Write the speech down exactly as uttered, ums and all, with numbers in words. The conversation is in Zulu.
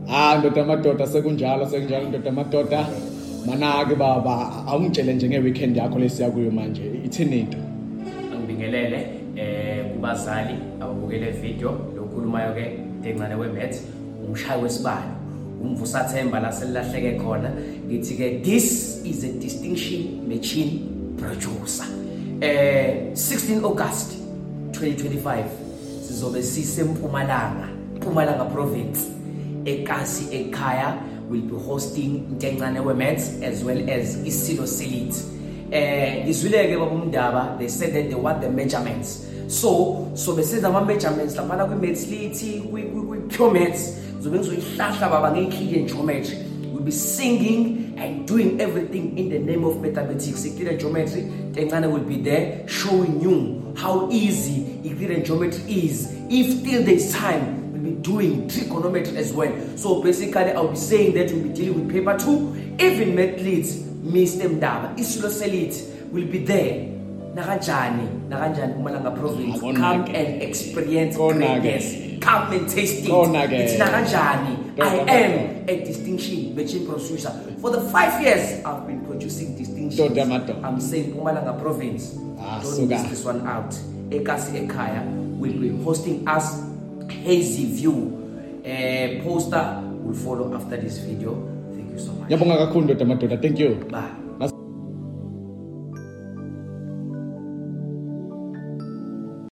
Ah ndoda madoda sekunjalo sekunjalo ndoda madoda. Mana-ke baba awungitshele nje ngeweekend yakho lesiya kuyo manje. Ithini into? Angibingelele eh kubazali ababukele video lokhulumayo ke Tencane weMaths umshayi wesibalo umvusa Themba la selilahleke khona ngithi ke this is a distinction machine producer. Eh sixteen August twenty twenty-five sizobe sisempumalanga Mpumalanga province eKasi ekhaya will be hosting Tencane weMaths as well as Isilo Selite. Eh ngizwileke babumndaba they said that they want the measurements. So so besenza ama measurements lapha ku maths lithi ku pure maths zobe ngizoyihlahla baba ngekhiye geometry. We'll be singing and doing everything in the name of mathematics. Euclidean geometry, Tencane will be there showing you how easy Euclidean geometry is. If till this time we'll be doing trigonometry as well. So basically I'll be saying that we'll be dealing with paper two, even math leads Mister Mdaba, Isilo Selite will be there. Nakanjani, nakanjani Mpumalanga province. Come and experience greatness. Come and taste it. It's nakanjani. I am a distinction machine producer. For the five years I've been producing distinctions. I'm saying Mpumalanga province. Ah, don't miss this one out. Ekasi Ekaya will be hosting us. Hazy View. A poster will follow after this video. Thank you so much. Yabonga kakhulu ndoda madoda. Thank you. Bye.